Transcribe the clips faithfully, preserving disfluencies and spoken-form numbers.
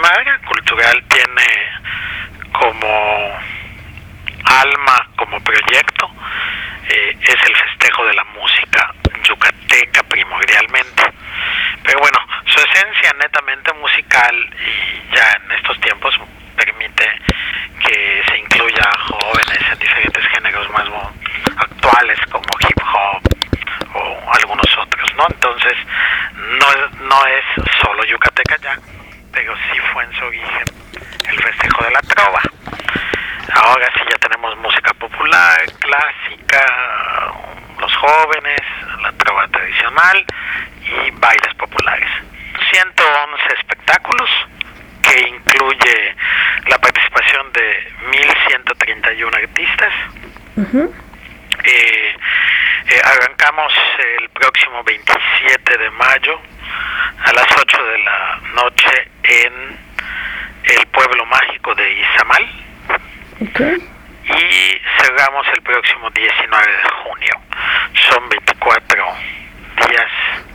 Marga Cultural tiene como alma, como proyecto, eh, es el festejo de la música yucateca primordialmente. Pero bueno, su esencia netamente musical, y ya en estos tiempos permite que se incluya a jóvenes en diferentes géneros más actuales como hip hop o algunos otros, ¿no? Entonces no es, no es solo yucateca ya, pero sí fue en su origen el festejo de la trova. Ahora sí ya tenemos música popular, clásica, los jóvenes, la trova tradicional y bailes populares. ciento once espectáculos que incluye la participación de mil ciento treinta y uno artistas. Uh-huh. eh, eh, arrancamos el próximo veintisiete de mayo a las ocho de la noche en el pueblo mágico de Izamal. Okay. Y cerramos el próximo diecinueve de junio. Son veinticuatro días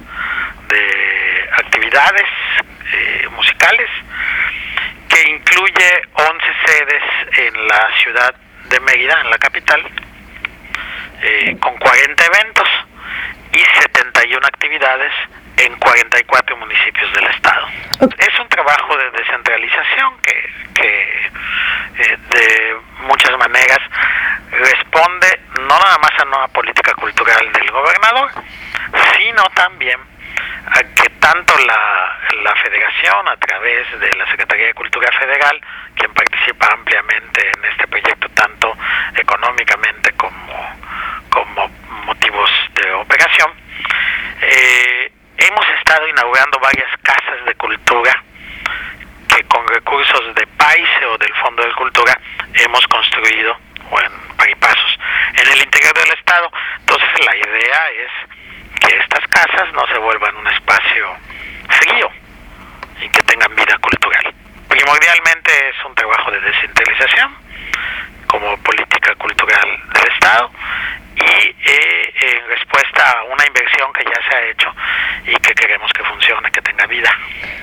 de actividades eh, musicales que incluye once sedes en la ciudad de Mérida, en la capital, eh, con cuarenta eventos y setenta y una actividades en cuarenta y cuatro municipios del estado. Okay. Es un trabajo de descentralización que, que eh, de muchas maneras responde no nada más a una política cultural del gobernador, sino también a que tanto la, la federación, a través de la Secretaría de Cultura Federal, quien participa ampliamente en este proyecto, tanto económicamente como, como motivos de operación, eh, hemos estado inaugurando varias casas de cultura que con recursos de PAICE o del Fondo de Cultura hemos construido, o en Paripasos, en el interior del estado. Entonces la idea es que estas casas no se vuelvan un espacio frío y que tengan vida cultural. Primordialmente es un trabajo de descentralización,